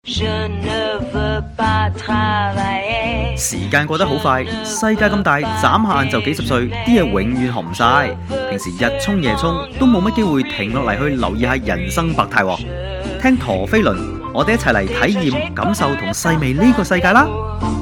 時間過得好快，世界咁大，眨下眼就幾十歲，啲嘢永遠學唔晒。平時日沖夜沖，都冇乜機會停落嚟去留意下人生百態。聽陀飛輪，我哋一齊嚟體驗、感受同細味呢個世界啦！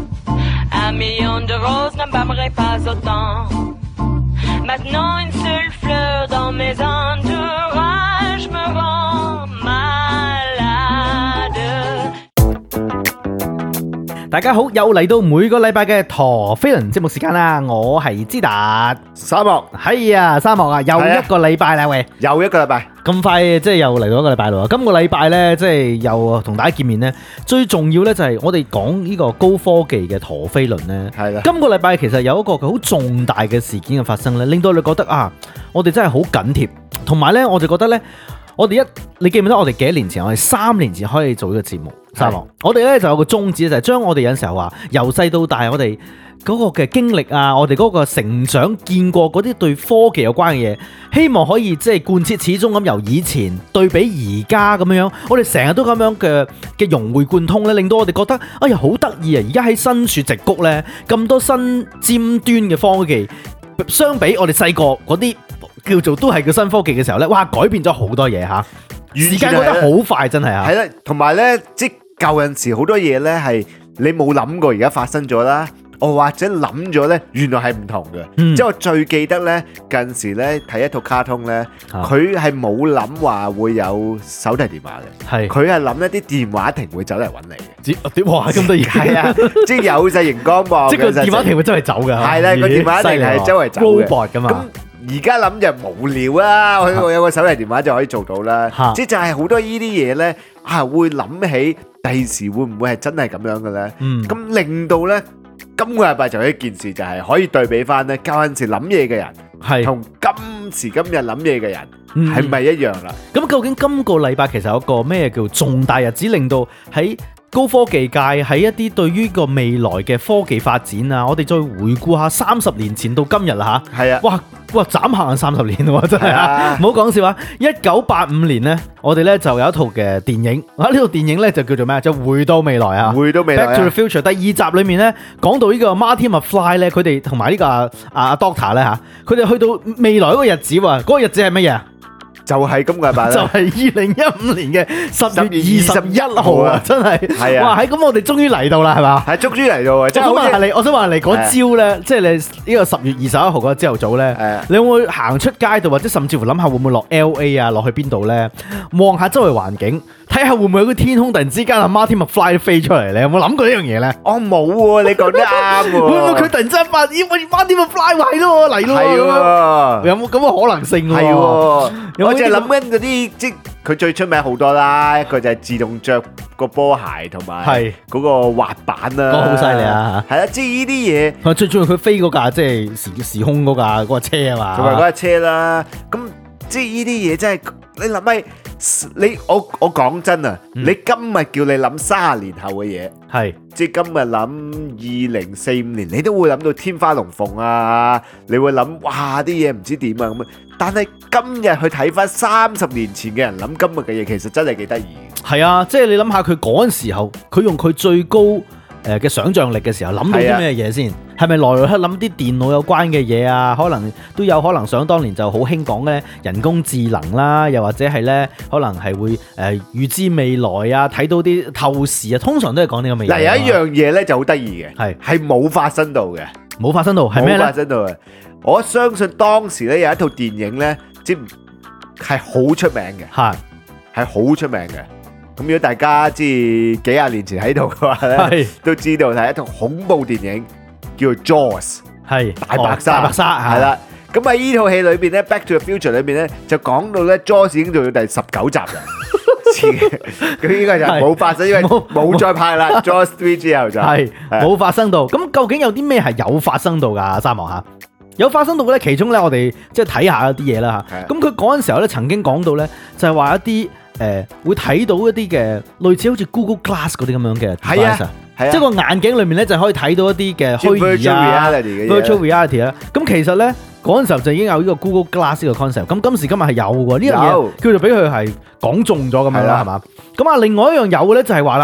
大家好，又嚟到每個禮拜嘅陀飛輪節目時間啦！我係知達沙漠， 係啊，沙漠啊，又一個禮拜啦喂， 又一個禮拜， 咁快即係又嚟到一個禮拜啦！今個禮拜呢，即係又同大家見面呢，最重要呢，就係我哋講呢個高科技嘅陀飛輪呢。係啦，今個禮拜其實有一個好重大嘅事件嘅發生呢，令到你覺得啊，我哋真係好緊貼，同埋呢，我就覺得呢。你記唔記得我哋幾年前，我哋3年前開始做呢個節目，沙漠。我哋咧就有個宗旨，就係將我哋有陣時候話由細到大，我哋嗰個嘅經歷啊，我哋嗰個成長見過嗰啲對科技有關嘅嘢，希望可以即係貫徹始終咁由以前對比而家咁樣，我哋成日都咁樣嘅融會貫通咧，令到我哋覺得哎呀好得意啊！而家喺身處矽谷咧，咁多新尖端嘅科技，相比我哋細個嗰啲。叫做都係叫新科技嘅時候咧，哇！改變咗好多嘢嚇，時間過得好快，真係啊！ 係啦，同埋咧，即係舊陣時好多嘢咧係你冇諗過，而家發生咗啦。或者諗咗咧，原來係唔同嘅。即係我最記得咧，近時咧睇一套卡通咧，佢係冇諗話會有手提電話嘅，佢係諗一啲電話亭會走嚟揾你嘅。 哇！咁得意係啊！ 即係有隻熒光幕， 即係個電話亭會周圍走㗎。係啦，個電話亭係周圍走嘅。 robot 㗎嘛。 而家諗就無聊啦，我有個手提電話就可以做到啦。即係就係好多呢啲嘢咧，會諗起第時會唔會係真係咁樣嘅咧？咁令到咧，今個禮拜就有一件事就係可以對比翻咧，舊陣時諗嘢嘅人係同今時今日諗嘢嘅人係咪一樣啦？ 咁究竟今個禮拜其實有個咩叫重大日子，令到喺高科技界喺一啲對於個未來嘅科技發展啊，我哋再回顧下30年前到今日啦嚇。係啊，哇！眨下眼30年喎，真係啊！唔好講笑啊！1985年呢，我哋咧就有一套嘅電影，呢套電影咧就叫做咩？就回到未來啊！回到未來 Back to the Future 第2集裏面咧，講到呢個 Marty McFly 咧，佢哋同埋呢個阿 Doctor 咧嚇，佢哋去到未來嗰個日子喎，嗰個日子係乜嘢？ 就係今個禮拜啦， 就係2015年嘅10月21號啊！真係，係啊！哇，咁我哋終於嚟到啦，係嘛？係終於嚟到啊！即係我想問下你嗰朝咧，即係你呢個10月21號嗰朝頭早咧，你會唔會行出街度，或者甚至乎諗下會唔會落 LA 啊，落去邊度咧？望下周圍環境，睇下會唔會有個天空突然之間阿 Marty McFly 飛出嚟咧？有冇諗過呢樣嘢咧？ 我冇喎，你講得啱喎。 會唔會佢突然之間發現Marty McFly 嚟咯，嚟咯？係喎，有冇咁嘅可能性喎？係喎， 我就係諗緊嗰啲，即係佢最出名好多啦，一個就係自動着個波鞋同埋嗰個滑板啦， 好犀利啊！係啊，即係呢啲嘢。 我最中意佢飛嗰架，即係時空嗰架車啊嘛， 同埋嗰架車啦。咁即係呢啲嘢真係你諗起我講真啊，你今日叫你諗30年後嘅嘢，係即係今日諗2045年，你都會諗到天花龍鳳啊，你會諗哇啲嘢唔知點啊咁啊。但係今日去睇翻30年前嘅人諗今日嘅嘢，其實真係幾得意。係啊，即係你諗下佢嗰陣時候，佢用佢最高嘅想像力嘅時候，諗到啲咩嘢先？係咪來來去諗啲電腦有關嘅嘢啊？可能都有可能想當年就好興講咧人工智能啦，又或者係咧可能係會預知未來啊，睇到啲透視啊，通常都係講呢個未來。嗱，有一樣嘢咧就好得意嘅，係冇發生到嘅，冇發生到係咩咧？冇發生到嘅。我相信當時咧有一套電影咧，即係好出名嘅，係好出名嘅。咁如果大家知幾廿年前喺度嘅話咧，都知道係一套恐怖電影，叫做 Jaws， 係大白鯊，大白鯊係啦。咁喺呢套戲裏邊咧，《Back to the Future》裏邊咧就講到咧 Jaws 已經做到第19集啦。佢呢個就冇發生，因為冇再拍啦。Jaws 3之後就係冇發生到。咁究竟有啲咩係有發生到㗎？三毛嚇？有發生到嘅咧，其中咧我哋即係睇下一啲嘢啦嚇。咁佢嗰陣時候咧曾經講到咧，就係話一啲會睇到一啲嘅類似好似 Google Glass 嗰啲咁樣嘅 device 啊，即係個眼鏡裏面咧就可以睇到一啲嘅虛擬啊 virtual reality 啦。咁其實咧嗰陣時候就已經有呢個 Google Glass 呢個 concept。咁今時今日係有喎，呢樣嘢叫做俾佢係講中咗咁樣啦，係嘛？咁啊，另外一樣有嘅咧就係話啦，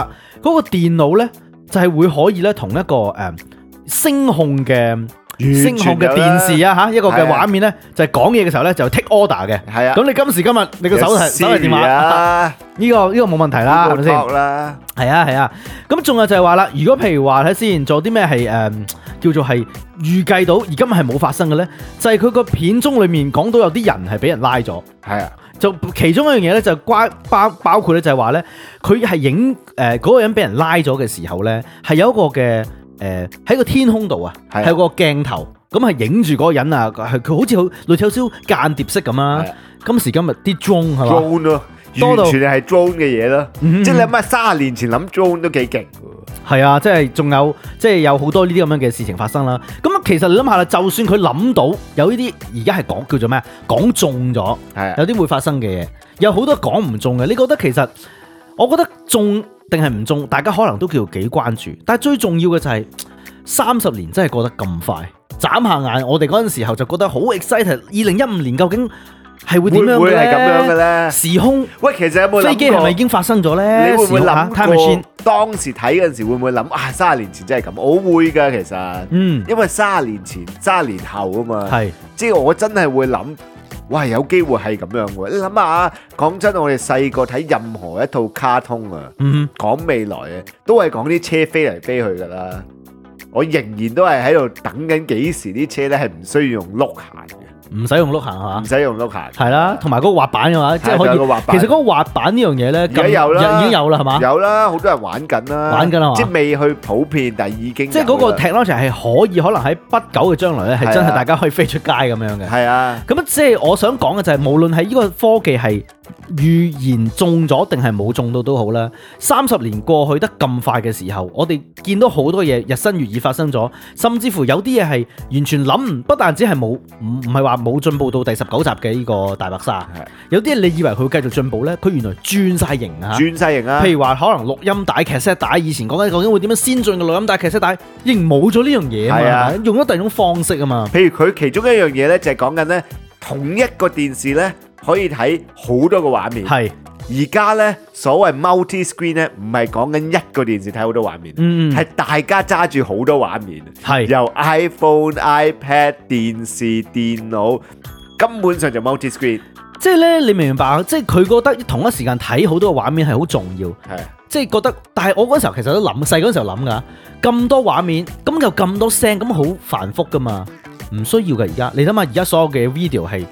嗰個電腦咧就係會可以咧同一個聲控嘅電視啊一個嘅畫面咧就係講嘢嘅時候咧就 take order 嘅。係啊，咁你今時今日你個手提電話呢個冇問題啦，係咪先？係啊，咁仲有就係話啦，如果譬如話睇先做啲咩係叫做係預計到而今日係冇發生嘅咧，就係佢個片中裏面講到有啲人係俾人拉咗。係啊，就其中一樣嘢咧就包括咧就係話咧，佢係影嗰個人俾人拉咗嘅時候咧，係有一個嘅喺個天空度啊，係有個鏡頭咁係影住嗰個人啊，係佢好似類似有少少間諜式咁啊。今時今日啲 drone 係嘛？drone 咯，完全係 drone 嘅嘢咯。即係你諗下30年前諗 drone 都幾勁。係啊，即係仲有即係有好多呢啲咁樣嘅事情發生啦。咁其實你諗下啦，就算佢諗到有呢啲而家係講叫做咩啊，講中咗，有啲會發生嘅嘢，有好多講唔中嘅。你覺得其實我覺得中定係唔中，大家可能都叫幾關注。但係最重要嘅就係30年真係過得咁快，眨下眼我哋嗰陣時候就覺得好 excited。2015年究竟係會點樣嘅咧？會係咁樣嘅咧？時空喂，其實有冇諗過飛機係咪已經發生咗咧？你會唔會諗過當時睇嗰陣時會唔會諗30年前真係咁？我會㗎，其實，因為30年前、30年後啊嘛，係即係我真係會諗，哇，有機會係咁樣嘅。你諗下，講真，我哋細個睇任何一套卡通啊，講未來嘅都係講啲車飛嚟飛去㗎啦。我仍然都係喺度等緊幾時啲車咧係唔需要用碌行嘅。唔使用碌行係嘛？唔使用碌行係啦，同埋嗰個滑板嘅話，即係可以。其實嗰個滑板呢樣嘢咧，而家有啦，已經有啦，係嘛？有啦，好多人玩緊啦，玩緊啦，即係未去普遍，但係已經。即係嗰個 technology 係可能喺不久嘅將來咧，係真係大家可以飛出街咁樣嘅。係啊，咁即係我想講嘅就係，無論係呢個科技係預言中咗定係冇中到都好啦。30年過去得咁快嘅時候，我哋見到好多嘢日新月異發生咗，甚至乎有啲嘢係完全諗唔，不但止係冇，唔係話冇進步到第19集嘅呢個大白鯊，有啲你以為佢會繼續進步咧，佢原來轉晒型啊！轉晒型啊！譬如話可能錄音帶、cassette帶，以前講緊究竟會點樣先進嘅錄音帶、cassette帶，已經冇咗呢樣嘢啊嘛，用咗第二種方式啊嘛。譬如佢其中一樣嘢咧，就係講緊咧同一個電視咧可以睇好多個畫面。係而家咧所謂 multi screen 咧，唔係講緊一個電視睇好多畫面，係大家揸住好多畫面，係由 iPhone、iPad、電視、電腦，根本上就 multi screen。即係咧，你明唔明白？即係佢覺得同一時間睇好多個畫面係好重要，係即係覺得。但係我嗰時候其實都諗，細嗰時候諗㗎，咁多畫面，咁又咁多聲，咁好繁複㗎嘛，唔需要㗎。而家你諗下，而家所有嘅 video 係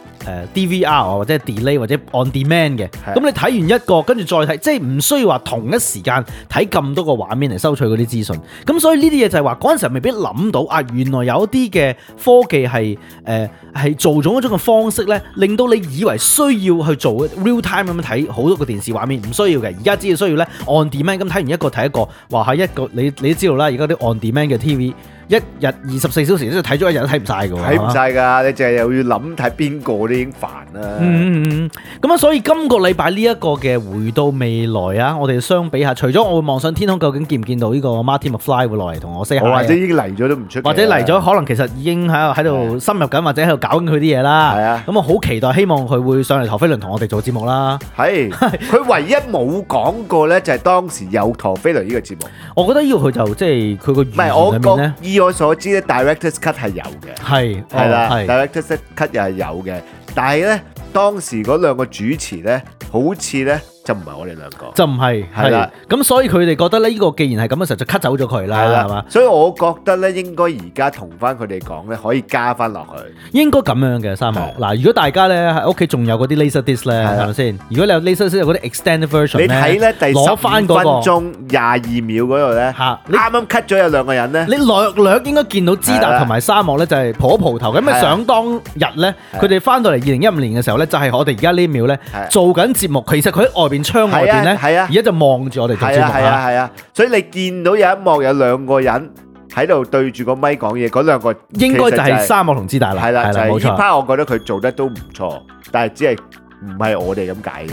DVR 或者 delay 或者 on demand 嘅，咁你睇完一個跟住再睇，即係唔需要話同一時間睇咁多個畫面嚟收取嗰啲資訊。咁所以呢啲嘢就係話嗰陣時候未必諗到啊，原來有啲嘅科技係做咗一種嘅方式咧，令到你以為需要去做 real time 咁樣睇好多個電視畫面，唔需要嘅。而家只係需要咧 on demand 咁睇完一個睇一個，話係一個你都知道啦，而家啲 on demand 嘅 TV。一日24小時即係睇咗一日都睇唔晒㗎喎，睇唔晒㗎，你淨係又要諗睇邊個都已經煩啦。咁啊，所以今個禮拜呢一個嘅回到未來啊，我哋相比下，除咗我會望上天空，究竟見唔見到呢個 Marty McFly 會落嚟同我 say hi，或者已經嚟咗都唔出奇，或者嚟咗可能其實已經喺度深入緊，或者喺度搞緊佢啲嘢啦。係啊，咁我好期待，希望佢會上嚟陀飛輪同我哋做節目啦。係，佢唯一冇講過咧，就係當時有陀飛輪呢個節目。我覺得呢個佢就即係佢個語言裏面咧。以我所知咧，Director's Cut 係有嘅，係啦，Director's Cut 又係有嘅，但係咧當時嗰兩個主持咧，好似咧就唔係我哋兩個，就唔係，係啦，咁所以佢哋覺得咧，呢個既然係咁嘅時候，就 cut 走咗佢啦，係嘛？所以我覺得咧，應該而家同翻佢哋講咧，可以加翻落去，應該咁樣嘅三毛。嗱，如果大家咧喺屋企仲有嗰啲 Laserdisc 咧，係咪先？如果你有 Laserdisc 有嗰啲 extended version 咧，你睇咧第15分鐘22秒嗰度咧，啱啱 cut 咗有兩個人咧，你略應該見到知達同埋沙漠咧，就係蒲頭咁啊！想當日咧，佢哋翻到嚟2015年嘅時候咧，就係我哋而家呢秒咧做緊節目，其實佢喺外邊窗外邊咧，而家就望住我哋做節目啊！所以你見到有一幕有兩個人喺度對住個咪講嘢，嗰兩個應該就係沙漠同知達啦。係啦，就係呢 part，我覺得佢做得都唔錯，但係只係唔係我哋咁解嘅。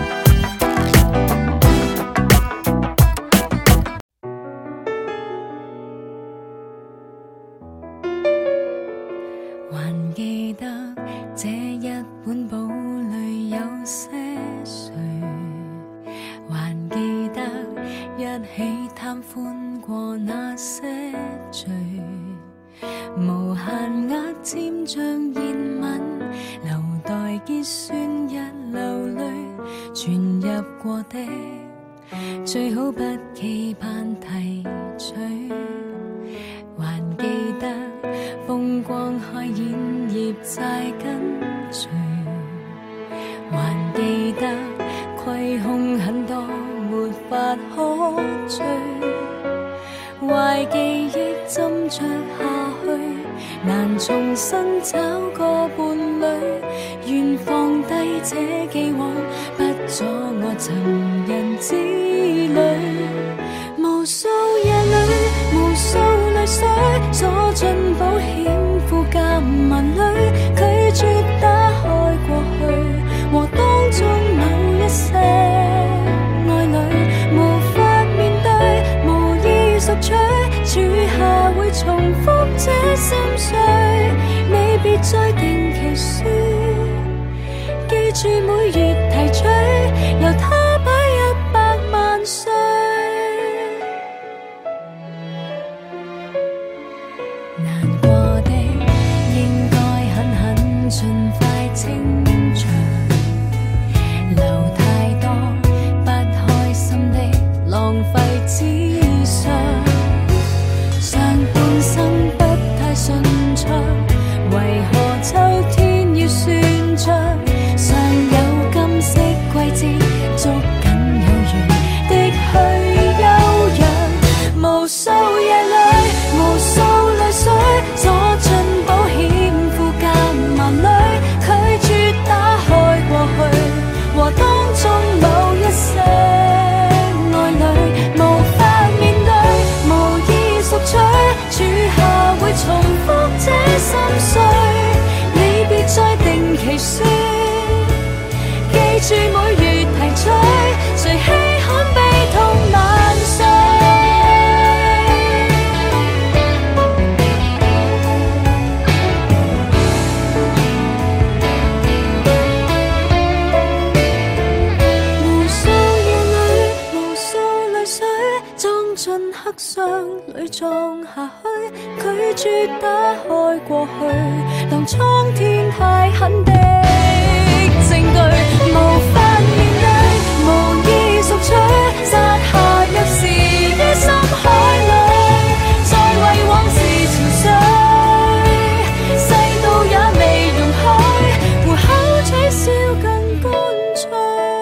還記得這一本簿裏有些誰，還記得一起貪歡過那些罪，無限額簽像熱吻，留待結算日流淚存入過的，最好不期盼提取。還記得風光開演葉債跟隨，還記得虧空很多沒法可追，壞記憶斟酌下去，難重新找個伴侶，願放低這既往，不阻我尋人之旅。無數夜裏，無數淚水，鎖進保險庫夾萬裏，拒絕打開過去和當中某一些愛侶，無法面對，無意索取，處下會重複這心碎。你別再定期書，記住每月提取，由他擺100萬歲。難過的應該狠狠盡快清場，留太多不開心的浪費之上，上半生不太順暢，為何秋天要算賬？尚有金色季節，捉緊有緣的去休養，無數夜裏，無數淚水，鎖進保險庫夾萬裏，拒絕打開過去和當中某一些愛侶，無法面對，無意索取，處下會重複這心碎。你別再定期書，記住每月提取，誰稀罕悲痛萬歲。黑箱裏裝下去，拒絕打開過去，當蒼天太狠的證據，無法面對，無意索取，撒下鑰匙於深海裏，再為往事憔悴，世道也未容許，戶口取消更乾脆。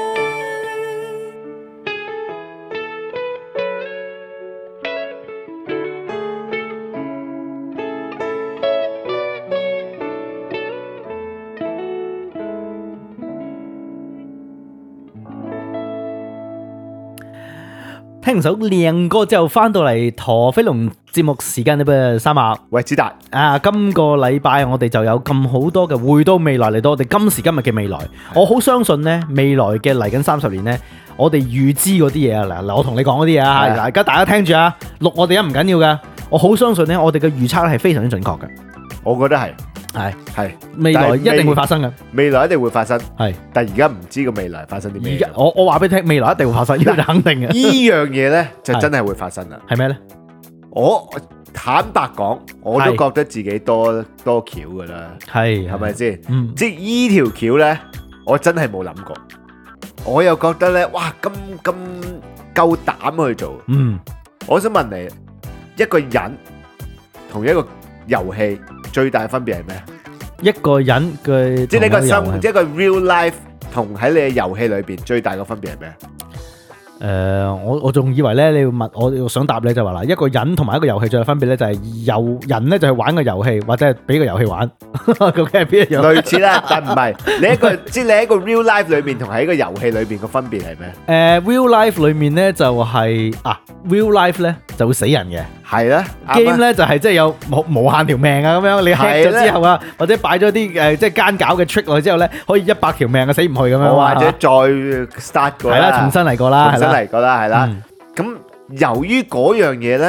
聽完首靚歌之後，翻到嚟陀飛輪節目時間啦噃，三馬， 喂，子達啊，今個禮拜我哋就有咁好多嘅回到未來嚟到我哋今時今日嘅未來，我好相信呢未來嘅嚟緊30年呢，我哋預知嗰啲嘢啊，嗱我同你講嗰啲嘢啊，而家大家聽住啊，錄我哋唔緊要噶，我好相信呢，我哋嘅預測係非常之準確嘅， 我覺得係未來一定會發生嘅， 未來一定會發生， 係， 但而家唔知個未來發生啲咩。 我話俾你聽，未來一定會發生，呢個就肯定嘅。 呢樣嘢呢，就真係會發生啦。 係咩呢？ 我坦白講，我都覺得自己多橋噶啦，係咪先？即係依條橋呢，我真係冇諗過。我又覺得呢，哇，咁夠膽去做。我想問你，一個人同一個遊戲最大分別係咩？一個人嘅即係你個生，一個 real life 同喺你嘅遊戲裏邊最大嘅分別係咩？我仲以為咧，你要問我想答你就話啦，一個人同埋一個遊戲最大分別咧就係人咧就係玩個遊戲或者係俾個遊戲玩，究竟係邊一樣？類似啦，但唔係你一個即係你喺個 real life 裏邊同喺個遊戲裏邊個分別係咩？real life 裏面咧就係real life 咧就會死人嘅，係啦。game 咧就係即係有無限條命啊咁樣，你 hack 咗之後啊，或者擺咗啲即係奸狡嘅 trick 落去之後咧，可以100條命啊死唔去咁樣，或者再 start 過啦，係啦，重新嚟過啦，係啦。嚟過啦，係啦。咁由於嗰樣嘢咧，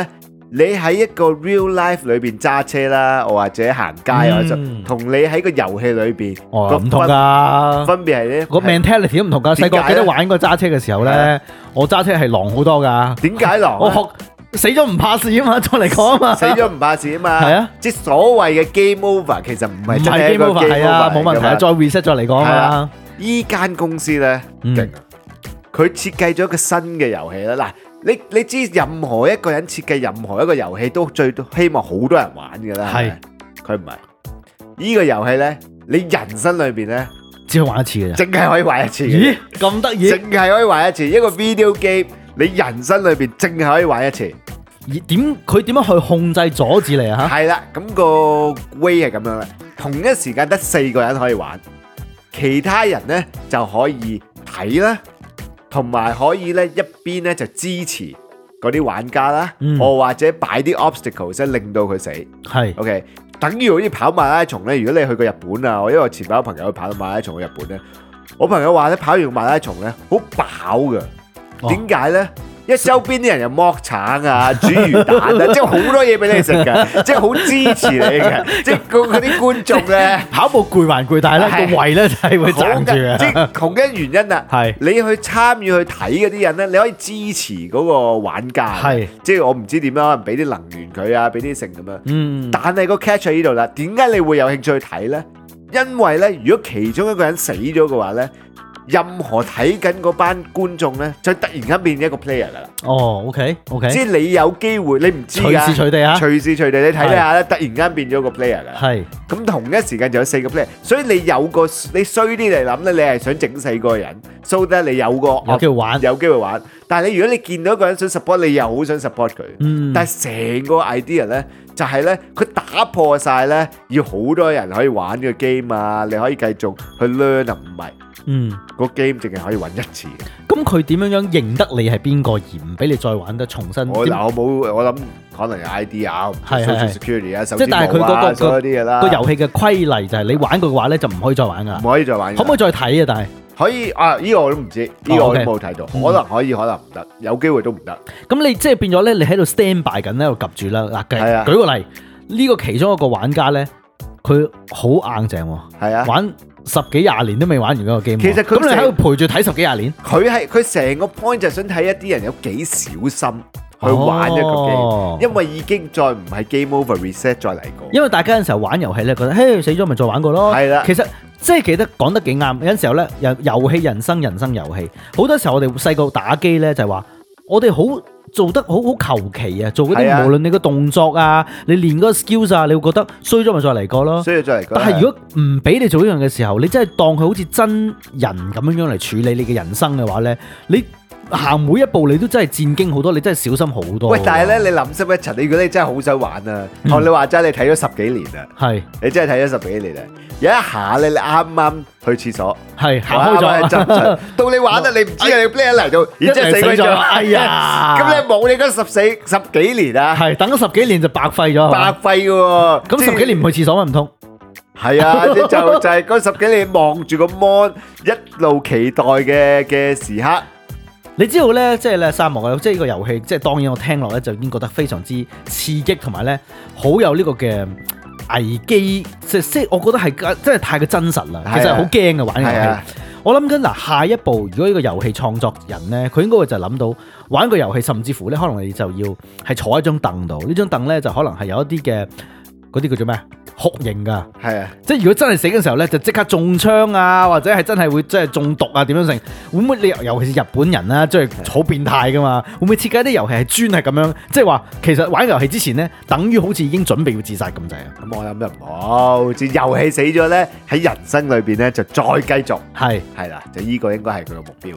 你喺一個 real life 裏邊揸車啦，或者行街啊，同你喺個遊戲裏邊唔同㗎。 分別係咧個 mentality 都唔同㗎。細個記得玩過揸車嘅時候咧，我揸車係狼好多㗎。 點解狼？ 我學死咗唔怕事啊嘛，再嚟講啊嘛。 死咗唔怕事啊嘛。係啊，即係所謂嘅 game over 其實唔係真係一個 game over， 係啊，冇問題啊，再 reset 再嚟講啊嘛。 依間公司咧勁，佢設計咗一個新嘅遊戲啦。嗱，你知任何一個人設計任何一個遊戲都最希望好多人玩㗎啦。係，佢唔係呢個遊戲咧，你人生裏邊咧只可以玩一次嘅， 淨係可以玩一次。 咦，咁得意？ 淨係可以玩一次，一個 video game，你人生裏邊淨係可以玩一次。 而佢點樣去控制阻止你啊？ 係啦，咁個 way 係咁樣啦，同一時間得4個人可以玩。其他人咧就可以睇啦，同埋可以咧一邊咧就支持嗰啲玩家啦，或者擺啲 obstacles 咧令到佢死。係 OK， 等於好似跑馬拉松咧。如果你去過日本啊，因為我前排有朋友去跑馬拉松去日本咧，我朋友話咧跑完馬拉松咧好飽㗎。點解咧？因為周邊啲人又剝橙啊、煮魚蛋啊，即係好多嘢俾你食嘅，即係好支持你嘅。即係嗰啲觀眾咧， 跑步攰還攰，但係咧個胃咧就係會撐住嘅。 即係同一原因啊。係你去參與去睇嗰啲人咧，你可以支持嗰個玩家。係即係我唔知點樣，可能俾啲能源佢啊，俾啲剩咁樣。但係個 catch 喺呢度啦。點解你會有興趣去睇咧？因為咧，如果其中一個人死咗嘅話咧，任何睇緊嗰班觀眾咧，就突然間變一個 player 噶啦。哦 ，OK，即係你有機會，你唔知㗎。隨時隨地啊！隨時隨地你睇下咧，突然間變咗個 player 噶。係。咁同一時間就有4個 player，所以你有個你衰啲嚟諗咧，你係想整死個人 ，so that 你有機會玩，有機會玩。但係你如果你見到一個人想 support，你又好想 support 佢。但係成個 idea 咧，就係咧，佢打破晒咧，要好多人可以玩呢個 game 啊，你可以繼續去 learn 啊，唔係。個 game 淨係可以玩一次。咁佢點樣認得你係邊個，而唔俾你再玩得重新？我諗可能有 ID 啊，social security 啊，手指模啊，所有啲嘢啦。個遊戲嘅規例就係你玩過嘅話咧，就唔可以再玩噶。唔可以再玩。可唔可以再睇啊？但係可以啊？呢個我都唔知，呢個我都冇睇到。可能可以，可能唔得，有機會都唔得。咁你即係變咗咧，你喺度 stand by 緊，喺度及住啦。嗱，舉個例，呢個其中一個玩家咧，佢好硬淨喎。係啊，玩10幾20年都未玩完嗰個 game。其實咁你喺度陪住睇10幾20年，佢成個 point 就係想睇一啲人有幾小心去玩一個 game，因為已經再唔係 game over reset 再嚟過。因為大家有陣時候玩遊戲咧，覺得嘿死咗咪再玩過咯。係啦，其實即係記得講得幾啱。有陣時候咧，遊戲人生遊戲，好多時候我哋細個打機咧就係話，我哋好做得好求其啊，做嗰啲無論你個動作啊，你練嗰個 skills 啊，你會覺得衰咗咪再嚟過咯。衰咗再嚟過。但係如果唔俾你做呢樣嘅時候，你真係當佢好似真人咁樣嚟處理你嘅人生嘅話咧，你行每一步你都真係戰驚好多，你真係小心好多。喂，但係咧，你諗深一層，如果你真係好想玩啊，學你話齋，你睇咗10幾年啊，係，你真係睇咗10幾年啊，有一下咧，你啱啱去廁所，係行開咗，到你玩啊，你唔知你 player 嚟到，然之後死咗，哎呀，咁你冇你嗰十幾年啊，係等咗10幾年就白費咗，白費嘅喎，咁10幾年唔去廁所咩唔通？係啊，就係嗰10幾年望住個 mon 一路期待嘅時刻。你知道咧，即係咧沙漠啊，即係呢個遊戲，即係當然我聽落咧就已經覺得非常之刺激，同埋咧好有呢個嘅危機，即係我覺得係真係太過真實啦。其實好驚嘅玩遊戲。我諗緊嗱，下一步如果呢個遊戲創作人咧，佢應該會就諗到玩個遊戲，甚至乎咧可能你就要係坐喺張凳度，呢張凳咧就可能係有一啲嘅嗰啲叫做咩酷刑噶，係啊，即係如果真係死嘅時候咧，就即刻中槍啊，或者係真係會即係中毒啊，點樣成？會唔會你尤其是日本人啦，即係好變態噶嘛？會唔會設計啲遊戲係專係咁樣？即係話其實玩遊戲之前咧，等於好似已經準備要自殺咁滯啊？咁我諗就唔好，即係遊戲死咗咧，喺人生裏邊咧就再繼續，係啦，就呢個應該係佢個目標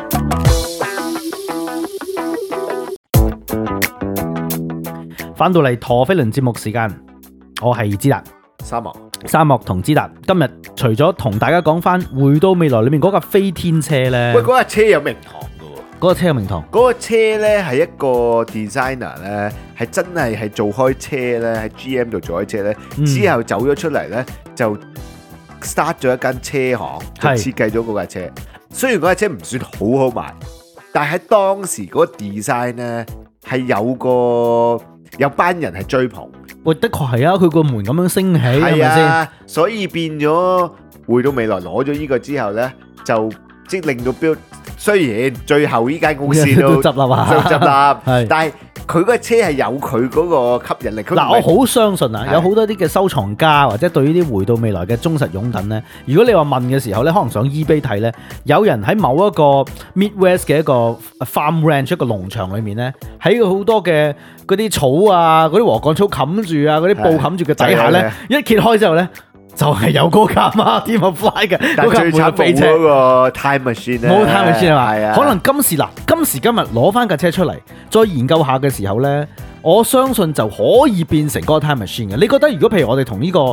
嘅。翻到嚟陀飛輪節目時間。我係之達，沙漠同之達，今日除咗同大家講翻回到未來裏面嗰架飛天車咧，喂，嗰架車有名堂噶喎，嗰架車有名堂，嗰個車咧係一個 designer 咧，係真係做開車咧，喺 GM 度做開車咧，之後走咗出嚟咧就 start 咗一間車行，就設計咗嗰架車。雖然嗰架車唔算好好賣，但係喺當時嗰個 design 咧係有個有班人係追捧。 喂，的確係啊，佢個門咁樣升起，係咪先？ 所以變咗回到未來攞咗呢個之後咧，就即係令到標。雖然最後呢間公司都執笠啊， 執笠，但係佢個車係有佢嗰個吸引力。 嗱，我好相信啊，有好多啲嘅收藏家或者對於啲回到未來嘅忠實擁躉咧，如果你話問嘅時候咧，可能上 eBay 睇咧，有人喺某一個 Midwest 嘅一個 farm ranch 一個農場裏面咧，喺好多嘅嗰啲草啊、嗰啲禾稈草冚住啊、嗰啲布冚住嘅底下咧，一揭開之後咧，就係有嗰架 Marty McFly 嘅， 但最慘冇嗰個 time machine 咧， 冇 time machine 係嘛？ 係啊， 可能今時今日攞翻架車出嚟，再研究下嘅時候咧，我相信就可以變成嗰個 time machine 嘅。你覺得如果譬如我哋同呢個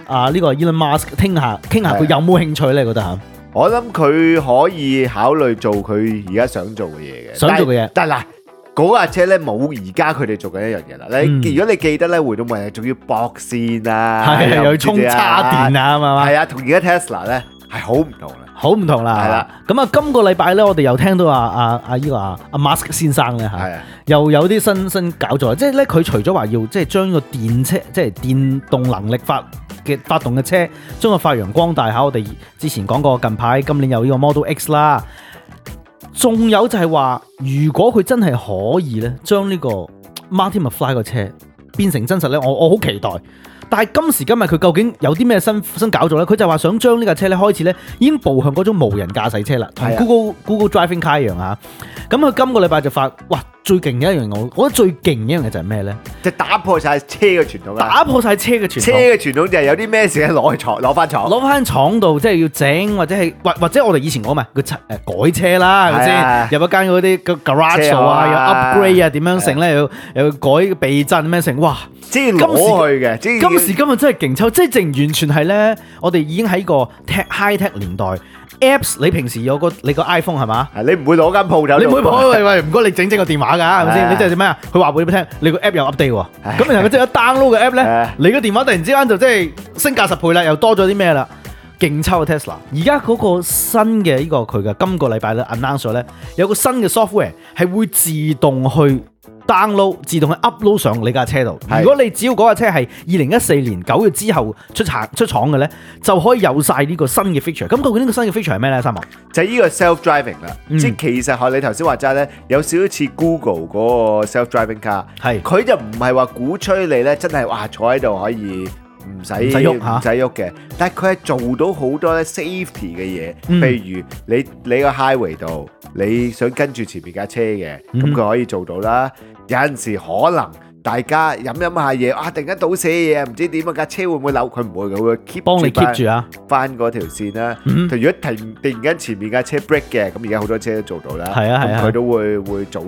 Elon Musk 傾下佢有冇興趣咧？你覺得嚇？ 我諗佢可以考慮做佢而家想做嘅嘢嘅， 想做嘅嘢， 但係嗱。嗰架車咧冇而家佢哋做緊一樣嘢啦。如果你記得咧，回到未來仲要駁線啊， 係又要充叉電啊嘛， 係啊，同而家 Tesla 咧係好唔同啦， 好唔同啦，係啦。咁啊，今個禮拜咧，我哋又聽到阿 Musk 先生咧嚇，又有啲新搞作，即係咧佢除咗話要即係將個電車即係電動能力發動嘅車將佢發揚光大嚇，我哋之前講過，近排今年有呢個 Model X 啦。仲有就係話，如果佢真係可以咧，將呢個 Marty McFly 個車變成真實咧，我好期待。但係今時今日佢究竟有啲咩新搞作咧？佢就話想將呢架車咧開始咧已經步向嗰種無人駕駛車啦，同 Google Driving Car 一樣啊。咁佢今個禮拜就發，哇！最勁嘅一樣我覺得最勁嘅一樣嘢就係咩咧？就打破晒車嘅傳統啦！ 打破晒車嘅傳統。車嘅傳統就係有啲咩事咧攞翻廠度，即係要整或者係或者我哋以前講咪佢改車啦，係咪先？入一間嗰啲 garage 度啊，有 upgrade 啊，點樣成咧？又要改避震咩成？哇！ 即係攞去嘅， 今時今日真係勁抽，即係完全係咧，我哋已經喺個 high tech 年代。Apps 你平時有你個 iPhone 係嘛？ 你唔會攞間鋪頭， 你唔會攞喂唔該你整個電話㗎係咪先？你即係點咩啊？佢話俾你聽，你個 app 有 update 喎，咁然後佢即係一 download 個 app 咧，你個電話突然之間就即係升價10倍啦，又多咗啲咩啦？勁抽嘅 Tesla，而家嗰個新嘅呢個佢嘅今個禮拜咧 announce 咗咧，有個新嘅 software 係會自動去 download 自動去 upload 上你架車度。如果你只要嗰架車係2014年9月之後出廠嘅咧，就可以有晒呢個新嘅 feature。咁究竟呢個新嘅 feature 係咩咧？三毛就係呢個 self driving 啦。即係其實學你頭先話齋咧，有少少似 Google 嗰個 self driving car。係佢就唔係話鼓吹你咧，真係哇坐喺度可以唔使喐嘅。但係佢係做到好多咧 safety 嘅嘢，譬如你個 highway 度你想跟住前面架車嘅，咁佢可以做到啦。有陣時可能大家飲下嘢，突然間倒瀉嘢，唔知點啊，架車會唔會扭？佢唔會嘅，會 keep 幫你 keep 住啊， 翻嗰條線啦。如果突然間前面架車 break 嘅，咁而家好多車都做到啦。係啊，佢都會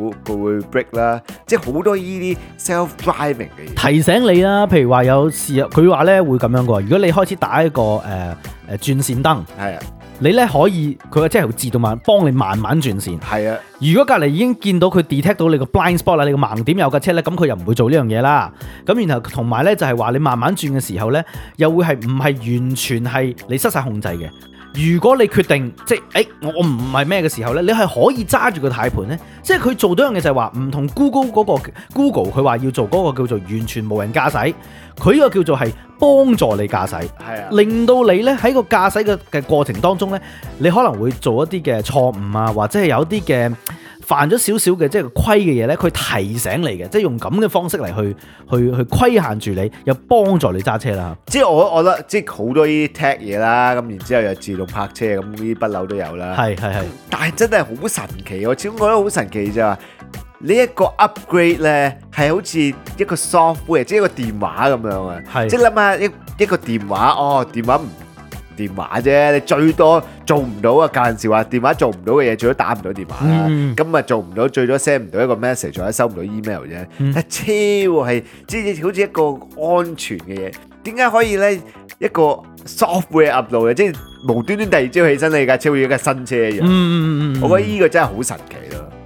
break 啦。即係好多呢啲 self driving 嘅嘢。提醒你啦，譬如話有事，佢話咧會咁樣嘅。如果你開始打一個轉線燈，係啊。你咧可以佢個車係會自動幫你慢慢轉線。係啊，如果隔離已經見到佢 detect 到你個 blind spot 啦，你個盲點有架車咧，咁佢又唔會做呢樣嘢啦。咁然後同埋咧就係話你慢慢轉嘅時候咧，又會係唔係完全係你失晒控制嘅。如果你決定即係我唔係咩嘅時候咧，你係可以揸住個軚盤咧，即係佢做到一樣嘢就係話唔同 Google 嗰個 Google 佢話要做嗰個叫做完全無人駕駛，佢呢個叫做係幫助你駕駛，令到你咧喺個駕駛嘅過程當中咧，你可能會做一啲嘅錯誤啊，或者係有啲嘅犯咗少少嘅即係規嘅嘢咧，佢提醒你嘅，即係用咁嘅方式嚟去規限住你，又幫助你揸車啦。即係我覺得即係好多呢啲 tech 嘢啦，咁然之後又自動泊車，咁呢啲不嬲都有啦。係，但係真係好神奇，我始終覺得好神奇就係呢一個 upgrade 咧，係好似一個 software， 即係一個電話咁樣啊。係，即係諗下一個電話，電話啫，你最多做唔到啊！舊陣時話電話做唔到嘅嘢，最多打唔到電話啦。咁啊做唔到，最多 send 唔到一個 message，或者收唔到 email 啫。但車係即係好似一個安全嘅嘢，點解可以咧一個 software upload 嘅，即係無端端第二朝起身你架車會一架新車一樣。我覺得呢個真係好神奇咯。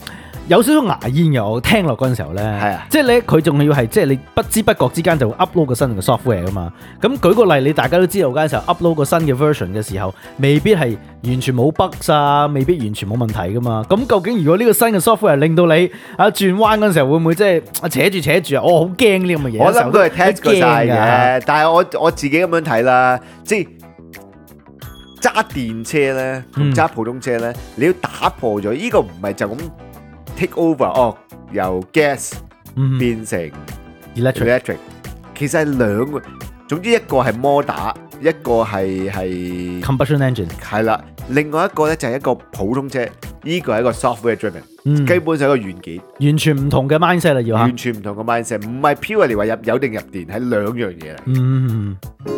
有少少牙煙嘅。我聽落嗰陣時候咧， 係啊， 即係咧佢仲要係即係你不知不覺之間就會 upload 個新嘅 software 噶嘛。咁舉個例，你大家都知道嗰陣時候 upload 個新嘅 version 嘅時候，未必係完全冇 bug 啊，未必完全冇問題噶嘛。咁究竟如果呢個新嘅 software 令到你轉彎嗰陣時候會唔會即係扯住啊？我好驚呢咁嘅嘢。 我諗都係 test 過晒嘅，但係我自己咁樣睇啦，即係。揸電車咧同揸普通車咧，你要打破咗呢個唔係就咁 take over 由 gas 變成 electric， 其實係兩個，總之一個係摩打，一個係 combustion engine， 係啦，另外一個咧就係一個普通車，呢個係一個 software driven，基本上係一個軟件， 完全唔同嘅 mindset 啦，要完全唔同嘅 mindset， 唔係 purely 話入油定入電，係兩樣嘢嚟。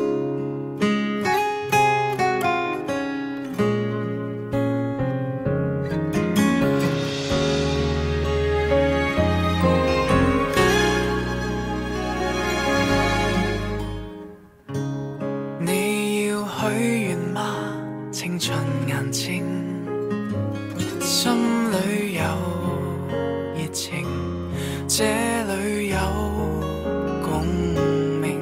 這裏有共鳴，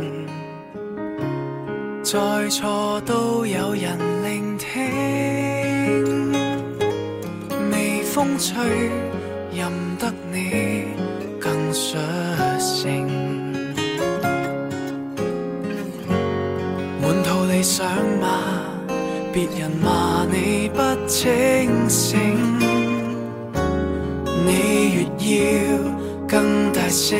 在錯都有人聆聽。微風吹，任得你更率性。滿肚理想嘛，別人罵你不清醒。你越要更大聲，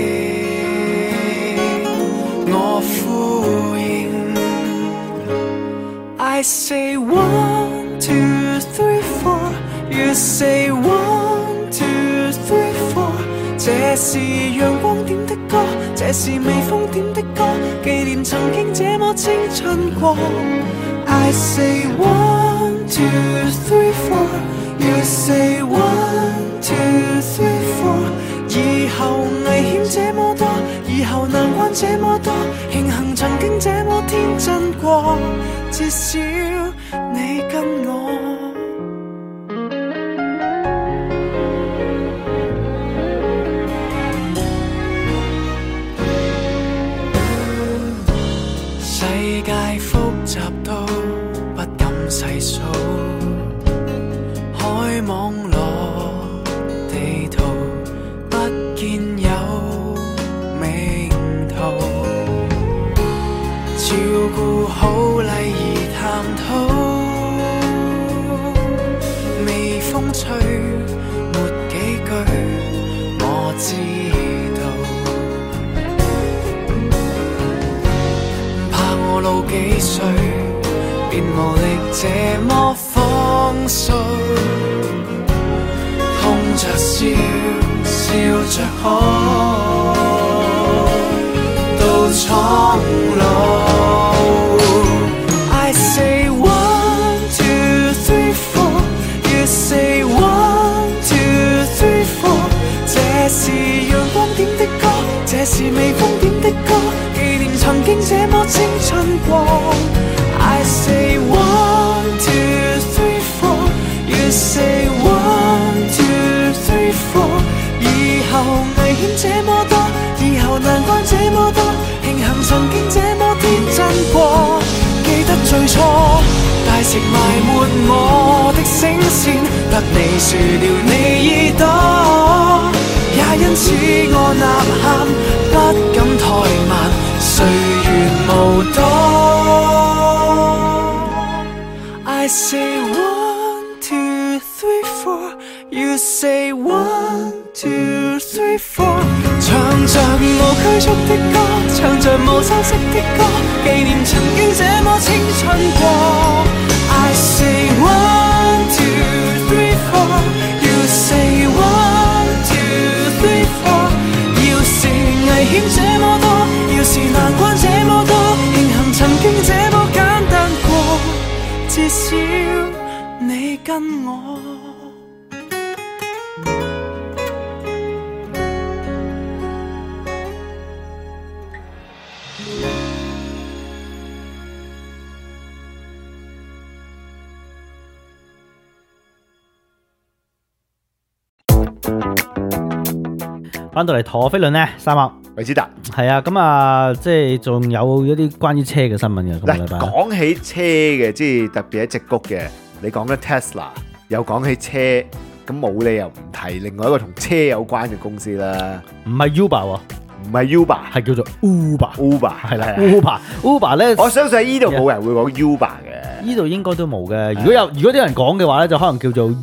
我呼應。I say 1, 2, 3, 4, you say 1, 2, 3, 4。這是陽光點的歌，這是微風點的歌，紀念曾經這麼青春過。I say 1, 2, 3, 4, you say 1, 2, 3, 4。以後危險這麼多，以後難關這麼多，慶幸曾經這麼天真過，至少你跟我。世界複雜到不敢細數，海網絡地圖見有名圖，照顧好禮儀談吐。微風吹，沒幾句我知道，怕我老幾歲，便無力這麼放數，痛着笑。笑着看到蒼老。I say 1, 2, 3, 4, you say 1, 2, 3, 4。這是陽光點的歌，這是微風點的歌，紀念曾經這麼青春過。I say 1, 2, 3, 4, you say 1, 2, 3, 4。以後危險這麼多，以後難關這麼多，慶幸曾經這麼天真過。記得最初大石埋沒我的聲線，得你豎了你耳朵，也因此我吶喊不敢怠慢，歲月無多。I say 1, 2, 3, 4, you say 1, 2, 3, 4。唱着無拘束的歌，唱着無修飾的歌，紀念曾經這麼青春過。I say 1, 2, 3, 4, you say 1, 2, 3, 4。要是危險這麼多，要是難關這麼多，慶幸曾經這麼簡單過，至少你跟我。 翻到嚟陀飛輪咧，三木維斯達係啊，咁啊，即係仲有一啲關於車嘅新聞嘅。 嗱，講起車嘅，即係特別喺矽谷嘅，你講緊 Tesla，又講起車，咁冇理由唔提另外一個同車有關嘅公司啦。 唔係 Uber 喎， 唔係 Uber， 係叫做 Uber 係啦。Uber 咧， 我相信喺呢度冇人會講 Uber 嘅。 呢度應該都冇嘅。如果啲人講嘅話咧，就可能叫做